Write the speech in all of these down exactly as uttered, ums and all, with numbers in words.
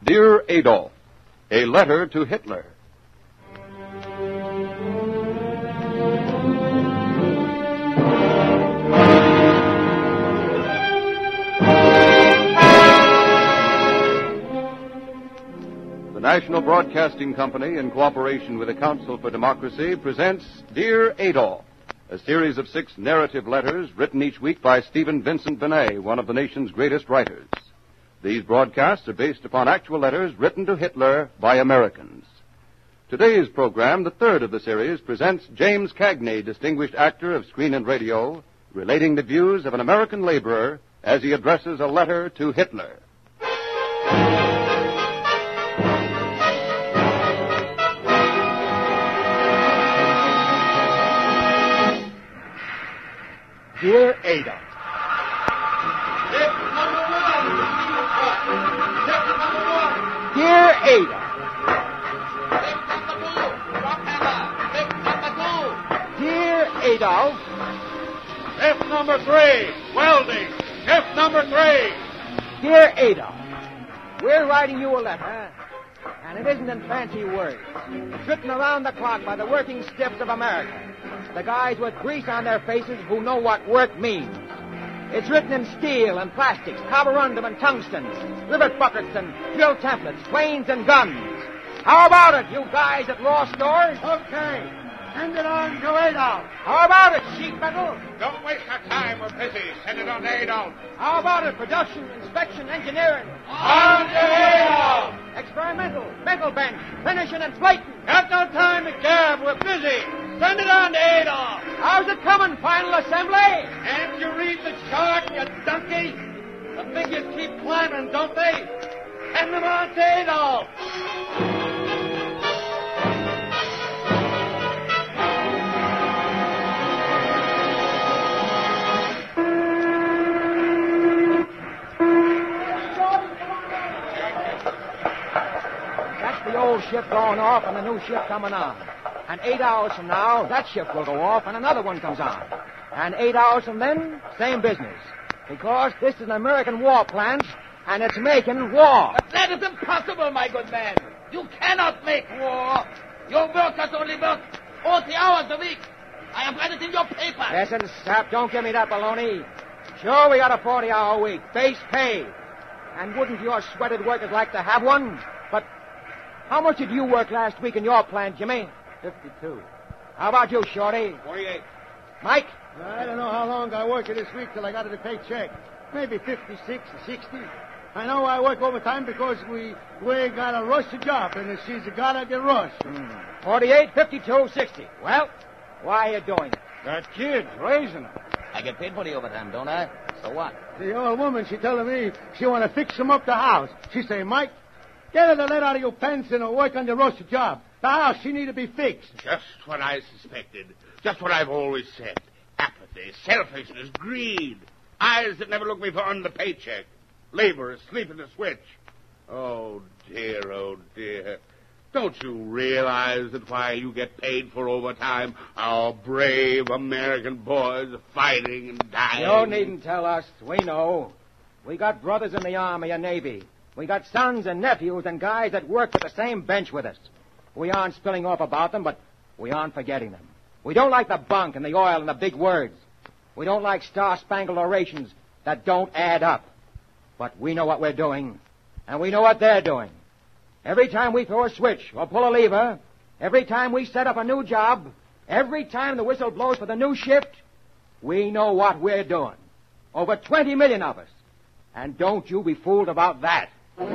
Dear Adolf, a letter to Hitler. The National Broadcasting Company, in cooperation with the Council for Democracy, presents Dear Adolf, a series of six narrative letters written each week by Stephen Vincent Benet, one of the nation's greatest writers. These broadcasts are based upon actual letters written to Hitler by Americans. Today's program, the third of the series, presents James Cagney, distinguished actor of screen and radio, relating the views of an American laborer as he addresses a letter to Hitler. Dear Ada. Dear Ada. Dear Adolf. Shift number three, welding. Shift number three. Dear Adolf, we're writing you a letter, and it isn't in fancy words. It's written around the clock by the working stiffs of America, the guys with grease on their faces who know what work means. It's written in steel and plastics, carborundum and tungsten, rivet buckets and drill templates, planes and guns. How about it, you guys at law stores? Okay. Send it on to Adolf. How about it, sheet metal? Don't waste our time. We're busy. Send it on to Adolf. How about it, production, inspection, engineering? On to Adolf. Experimental, mental bench, finishing and plating. Got no time to gab. We're busy. Send it on to Adolf. How's it coming, final assembly? Can't you read the chart, you donkey? The figures keep climbing, don't they? Send them on to Adolf. That's the old ship going off and the new ship coming on. And eight hours from now, that ship will go off and another one comes on. And eight hours from then, same business. Because this is an American war plant, and it's making war. But that is impossible, my good man. You cannot make war. Your workers only work forty hours a week. I have read it in your paper. Listen, Sap, don't give me that baloney. Sure, we got a forty-hour week, base pay. And wouldn't your sweated workers like to have one? But how much did you work last week in your plant, Jimmy? fifty-two. How about you, Shorty? forty-eight. Mike? I don't know how long I work this week till I got the paycheck. Maybe fifty-six or sixty. I know I work overtime because we we got a rush job, and she's gotta get rushed. Hmm. forty-eight, fifty-two, sixty. Well, why are you doing it? That kid's raising her. I get paid for the overtime, don't I? So what? The old woman, she telling me she want to fix him up the house. She say, Mike, get her to let out of your pension or work on the rush job. The house, she need to be fixed. Just what I suspected. Just what I've always said. Apathy, selfishness, greed. Eyes that never look beyond the paycheck. Labor asleep at the switch. Oh, dear, oh, dear. Don't you realize that while you get paid for overtime, our brave American boys are fighting and dying? You needn't tell us. We know. We got brothers in the Army and Navy. We got sons and nephews and guys that work at the same bench with us. We aren't spilling off about them, but we aren't forgetting them. We don't like the bunk and the oil and the big words. We don't like star-spangled orations that don't add up. But we know what we're doing, and we know what they're doing. Every time we throw a switch or pull a lever, every time we set up a new job, every time the whistle blows for the new shift, we know what we're doing. Over twenty million of us. And don't you be fooled about that.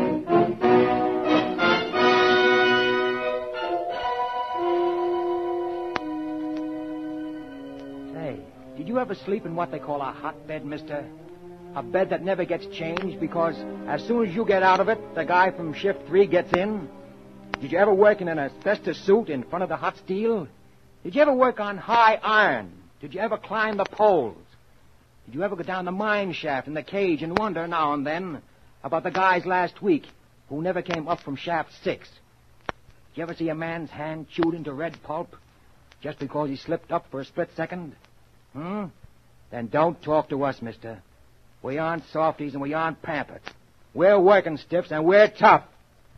Say, did you ever sleep in what they call a hotbed, mister? A bed that never gets changed because as soon as you get out of it, the guy from shift three gets in? Did you ever work in an asbestos suit in front of the hot steel? Did you ever work on high iron? Did you ever climb the poles? Did you ever go down the mine shaft in the cage and wonder now and then about the guys last week who never came up from shaft six? Did you ever see a man's hand chewed into red pulp just because he slipped up for a split second? Hmm? Then don't talk to us, mister. We aren't softies and we aren't pampered. We're working stiffs and we're tough.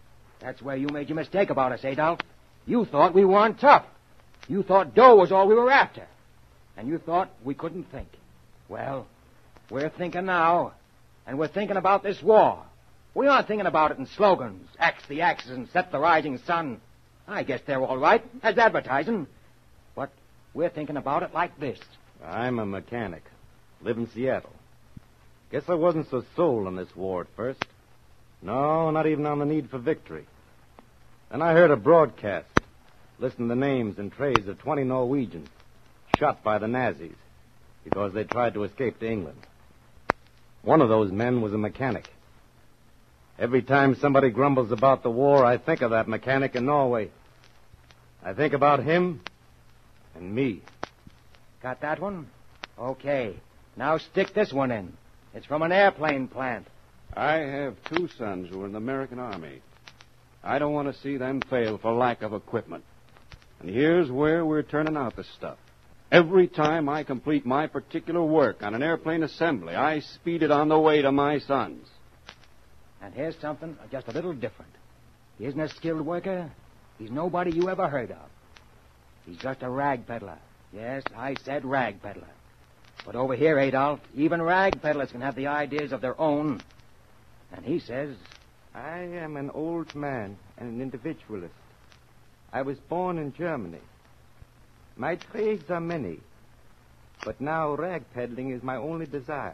That's where you made your mistake about us, Adolf. You thought we weren't tough. You thought dough was all we were after. And you thought we couldn't think. Well, we're thinking now, and we're thinking about this war. We aren't thinking about it in slogans, axe the axes and set the rising sun. I guess they're all right, as advertising. But we're thinking about it like this. I'm a mechanic. Live in Seattle. Guess I wasn't so sold on this war at first. No, not even on the need for victory. Then I heard a broadcast. Listened to the names and trades of twenty Norwegians shot by the Nazis because they tried to escape to England. One of those men was a mechanic. Every time somebody grumbles about the war, I think of that mechanic in Norway. I think about him and me. Got that one? Okay. Now stick this one in. It's from an airplane plant. I have two sons who are in the American Army. I don't want to see them fail for lack of equipment. And here's where we're turning out the stuff. Every time I complete my particular work on an airplane assembly, I speed it on the way to my sons. And here's something just a little different. He isn't a skilled worker. He's nobody you ever heard of. He's just a rag peddler. Yes, I said rag peddler. But over here, Adolf, even rag peddlers can have the ideas of their own. And he says, I am an old man and an individualist. I was born in Germany. My trades are many, but now rag peddling is my only desire.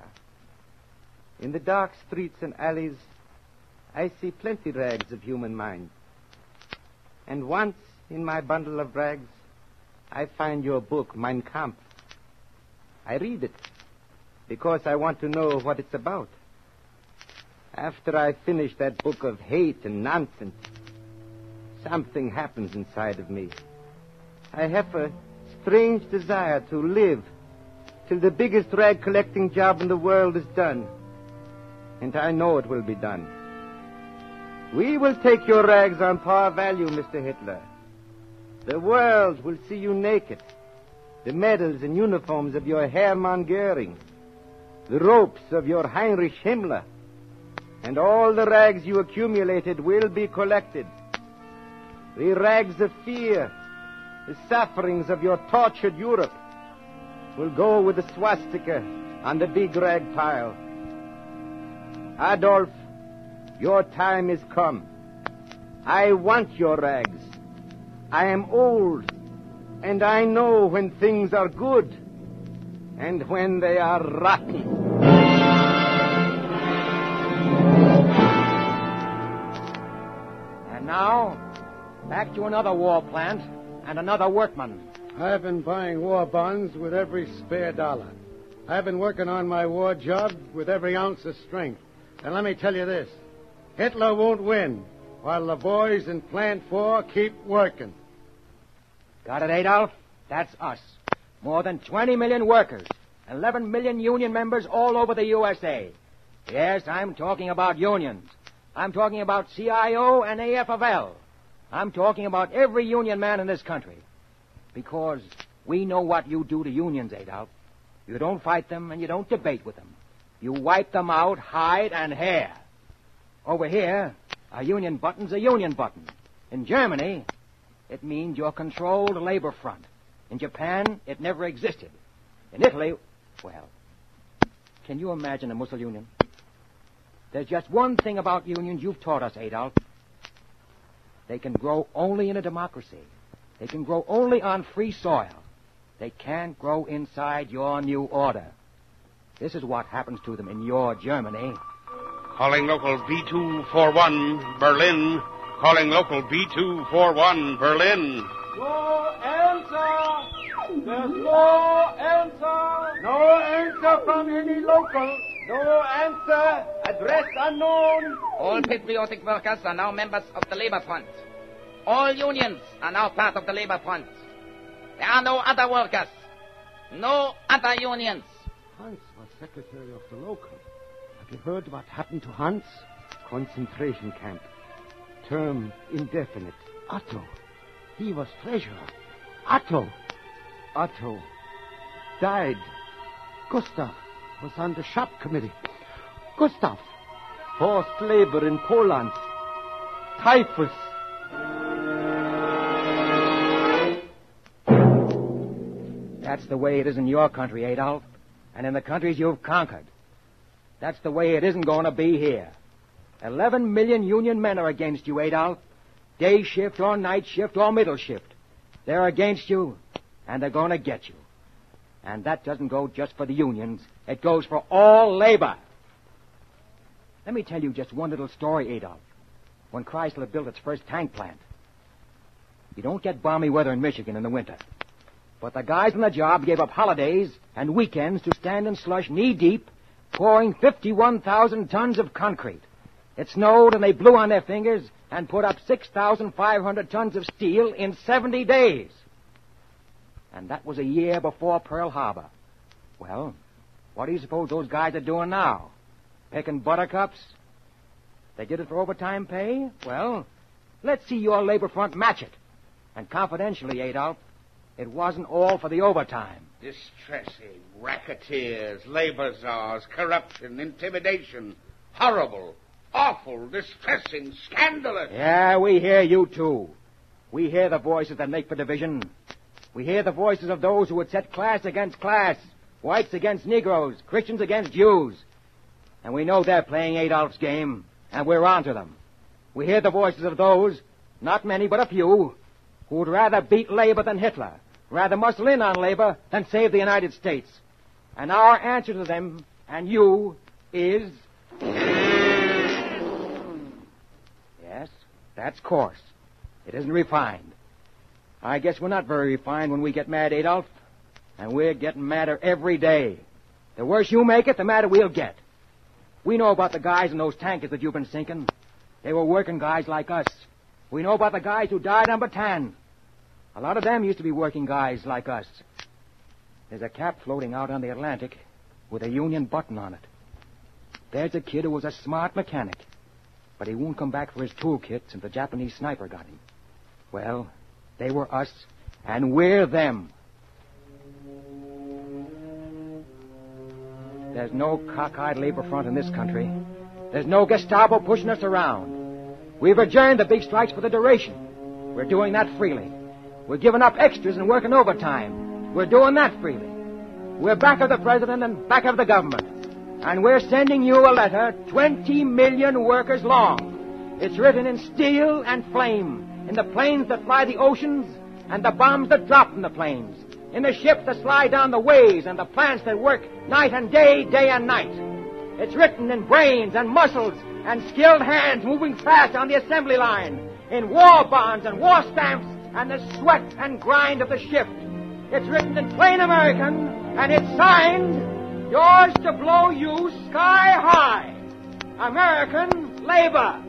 In the dark streets and alleys, I see plenty rags of human mind. And once, in my bundle of rags, I find your book, Mein Kampf. I read it because I want to know what it's about. After I finish that book of hate and nonsense, something happens inside of me. I have a strange desire to live till the biggest rag collecting job in the world is done. And I know it will be done. We will take your rags on par value, Mister Hitler. The world will see you naked. The medals and uniforms of your Hermann Goering. The ropes of your Heinrich Himmler. And all the rags you accumulated will be collected. The rags of fear, the sufferings of your tortured Europe, will go with the swastika on the big rag pile. Adolf, your time is come. I want your rags. I am old, and I know when things are good and when they are rotten. And now, back to another war plant and another workman. I've been buying war bonds with every spare dollar. I've been working on my war job with every ounce of strength. And let me tell you this. Hitler won't win while the boys in Plant four keep working. Got it, Adolf? That's us. More than twenty million workers. eleven million union members all over the U S A. Yes, I'm talking about unions. I'm talking about C I O and A F L L. I'm talking about every union man in this country. Because we know what you do to unions, Adolf. You don't fight them and you don't debate with them. You wipe them out, hide and hair. Over here, a union button's a union button. In Germany, it means your controlled labor front. In Japan, it never existed. In Italy, well, can you imagine a Mussolini union? There's just one thing about unions you've taught us, Adolf. They can grow only in a democracy. They can grow only on free soil. They can't grow inside your new order. This is what happens to them in your Germany. Calling local B two forty-one, Berlin. Calling local B two forty-one, Berlin. No answer! There's no answer! No answer from any local! No answer! Address unknown! All patriotic workers are now members of the Labor Front. All unions are now part of the Labor Front. There are no other workers. No other unions. Hans was secretary of the local. Have you heard what happened to Hans? Concentration camp. Term indefinite. Otto. He was treasurer. Otto. Otto died. Gustav was on the shop committee. Gustav. Forced labor in Poland. typhus. That's the way it is in your country, Adolf, and in the countries you've conquered. That's the way it isn't going to be here. Eleven million Union men are against you, Adolf. Day shift or night shift or middle shift. They're against you, and they're going to get you. And that doesn't go just for the unions. It goes for all labor. Let me tell you just one little story, Adolf. When Chrysler built its first tank plant. You don't get balmy weather in Michigan in the winter. But the guys on the job gave up holidays and weekends to stand in slush knee-deep, pouring fifty-one thousand tons of concrete. It snowed and they blew on their fingers and put up six thousand five hundred tons of steel in seventy days. And that was a year before Pearl Harbor. Well, what do you suppose those guys are doing now? Picking buttercups? They did it for overtime pay? Well, let's see your labor front match it. And confidentially, Adolf, it wasn't all for the overtime. Distressing. Racketeers, labor czars, corruption, intimidation. Horrible, awful, distressing, scandalous. Yeah, we hear you, too. We hear the voices that make for division. We hear the voices of those who would set class against class, whites against Negroes, Christians against Jews. And we know they're playing Adolf's game, and we're on to them. We hear the voices of those, not many but a few, who would rather beat labor than Hitler, rather muscle in on labor than save the United States. And our answer to them, and you, is... Yes, that's coarse. It isn't refined. I guess we're not very refined when we get mad, Adolf. And we're getting madder every day. The worse you make it, the madder we'll get. We know about the guys in those tankers that you've been sinking. They were working guys like us. We know about the guys who died on Bataan. A lot of them used to be working guys like us. There's a cap floating out on the Atlantic with a Union button on it. There's a kid who was a smart mechanic, but he won't come back for his toolkit since the Japanese sniper got him. Well, they were us, and we're them. There's no cockeyed labor front in this country. There's no Gestapo pushing us around. We've adjourned the big strikes for the duration. We're doing that freely. We're giving up extras and working overtime. We're doing that freely. We're back of the president and back of the government. And we're sending you a letter twenty million workers long. It's written in steel and flame, in the planes that fly the oceans and the bombs that drop from the planes, in the ships that slide down the ways and the plants that work night and day, day and night. It's written in brains and muscles and skilled hands moving fast on the assembly line, in war bonds and war stamps and the sweat and grind of the shift. It's written in plain American, and it's signed, yours to blow you sky high. American labor.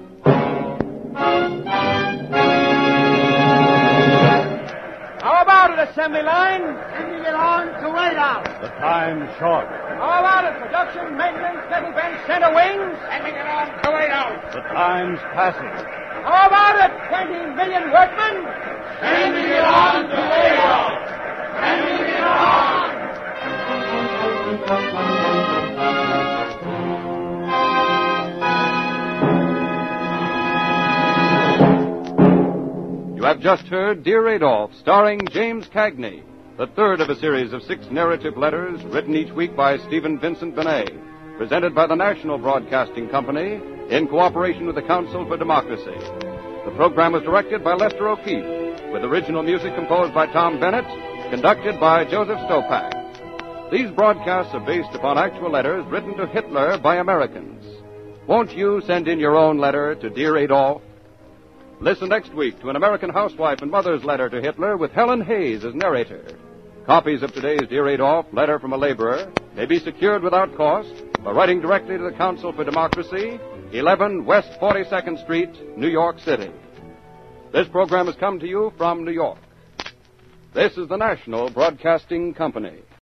How about it, assembly line? Sending it on to White House. The time's short. How about it, production, maintenance, middle bench, center wings? Sending it on to White House. The time's passing. How about it, twenty million workmen? Sending it on to White House. Sending it on. You have just heard Dear Adolf, starring James Cagney, the third of a series of six narrative letters written each week by Stephen Vincent Benet, presented by the National Broadcasting Company in cooperation with the Council for Democracy. The program was directed by Lester O'Keefe, with original music composed by Tom Bennett, conducted by Joseph Stopak. These broadcasts are based upon actual letters written to Hitler by Americans. Won't you send in your own letter to Dear Adolf? Listen next week to an American housewife and mother's letter to Hitler with Helen Hayes as narrator. Copies of today's Dear Adolf, Letter from a Laborer, may be secured without cost by writing directly to the Council for Democracy, eleven West forty-second Street, New York City. This program has come to you from New York. This is the National Broadcasting Company.